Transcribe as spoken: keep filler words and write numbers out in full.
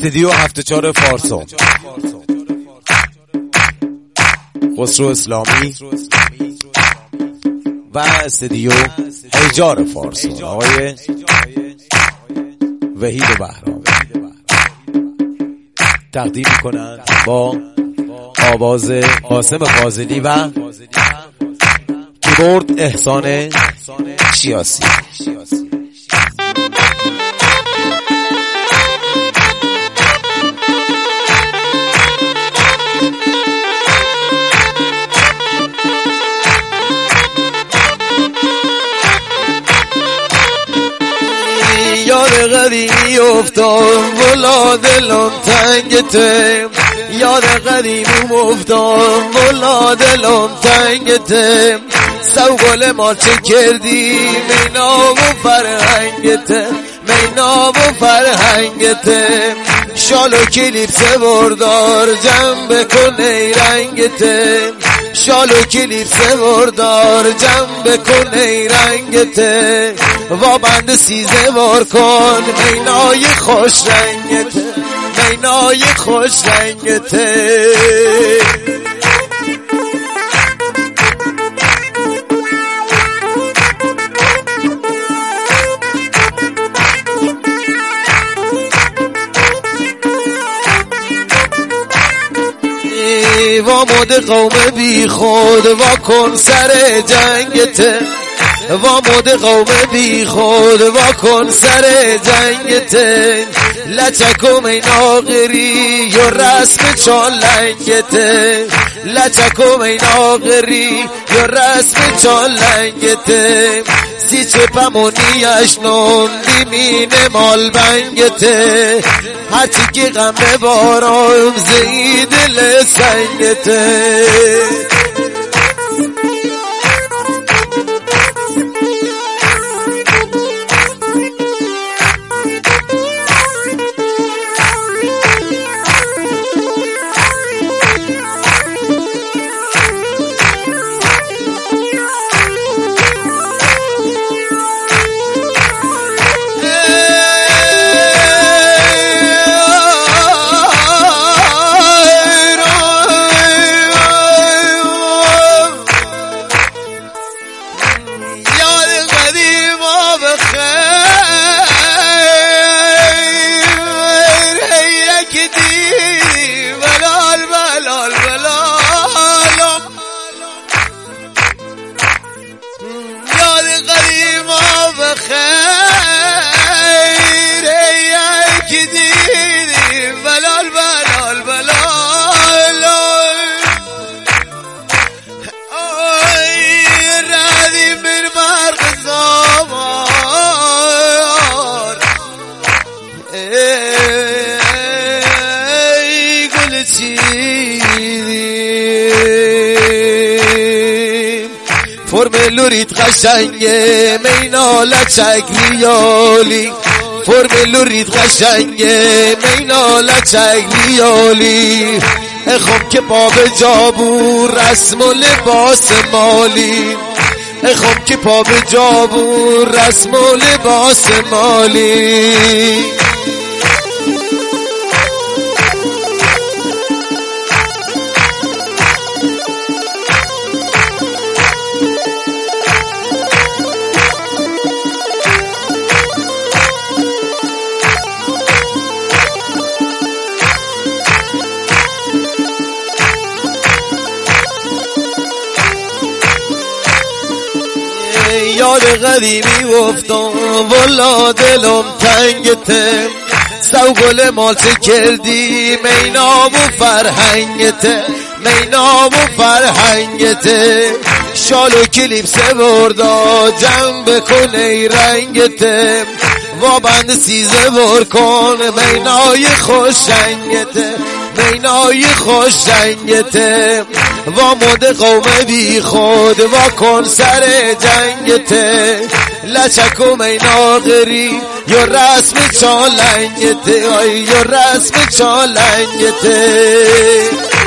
استدیو هفت چهار فارسون، خسرو اسلامی و استدیو هیجار فارسون آقای وحید بهرامی تقدیم میکنند با آواز قاسم فاضلی و کیبورد احسان شیاسی. یاد قدیمی افتاد ولا دلم تنگته، یاد قدیمی افتاد ولا دلم تنگته، سوگل ما چه کردی مینا و فرهنگته، مینا و فرهنگته، شالو کلیپس بردار جنب کن ای رنگته، شالو کلیپس بردار جنب کن ای رنگته، و بند سیزه بار کن مینای خوش رنگته، مینای خوش رنگته. و مد قوم بی خود و کن سر جنگته، و مد قوم بی خود و کن سر جنگته، لچکم این آغری و رسم چالنگته، لچکم این آغری و رسم چالنگته، سی چپمونیش نوندی مینه مال بنگته، هرچی که غم ببارم زی دل سنگته. فرم لورید قشنگه مینا لچک ریالی، فرم لورید قشنگه مینا لچک ریالی، اخم که باب جابو رسم و لباس مالی، اخم که باب جابو رسم و لباس مالی. یاد قدیمی افتاد والا دلم تنگته، سوگل مال چه کردی مینا و فرهنگته، مینا و فرهنگته، شالو کلیپس بردا جنب کن ای رنگته، و بند سیزه بر کن مینای خوش رنگته، مینای خوش رنگته، و مد قوم بی خود و کن سر جنگته، لچکم این آغری یا رسم چالنگته، یا رسم چالنگته.